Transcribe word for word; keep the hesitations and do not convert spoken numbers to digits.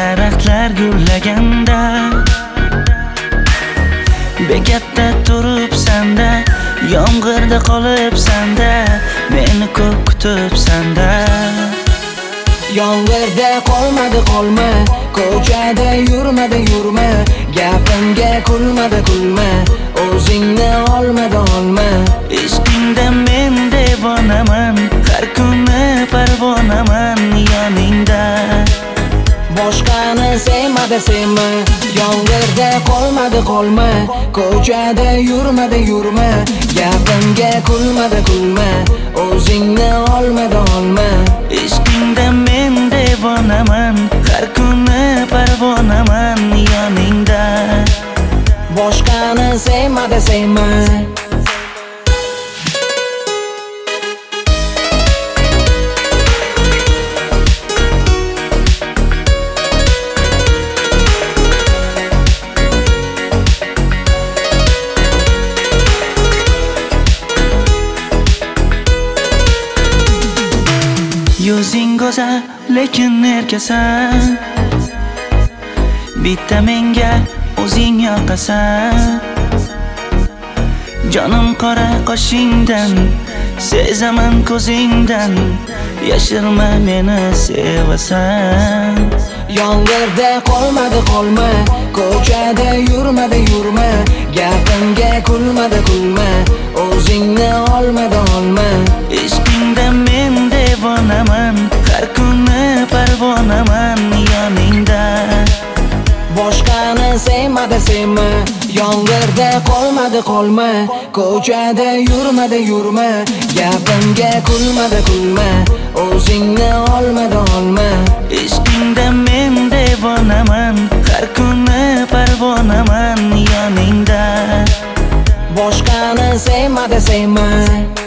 daraxtlar gullaganda, bekatda turibsanda, yomg'irda qolibsanda, meni ko'p kutibsanda. Yomg'irda qolmadi qolma, ko'chada yurmadi yurma, gapimga kulmadi kulma, o'zingni olmadi olma. Ishqingda men devonaman, har kuni parvonaman yoningda. Boshqani sevmadi sevma, yomg'irda qolmadi qolma, ko'chada yurmadi yurma, gapimga kulmadi kulma, o'zingni olmadi olma. Ishqingda men devonaman, har kuni parvonaman yoningda. Boshqani sevmadi sevma. Yuzing go'zal, lekin erkasan. Bitta menga o'zing yoqasan. Jonim qora qoshingdan, sezaman ko'zingdan, yashirma meni sevasan. Yomg'irda qolmadi qolma, ko'chada yurmadi yurma, gapimga kulmadi kulma, o'zingni olmadi olma. Ishqingda men devonaman, har kuni parvonaman yoningda. Boshqani sevmadi sevma, yomg'irda qolmadi qolma, ko'chada yurmadi yurma, gapimga kulmadi kulma, o'zingni olmadi olma. Ishqingda men devonaman, har kuni parvonaman yoningda. Boshqani sevmadi sevma.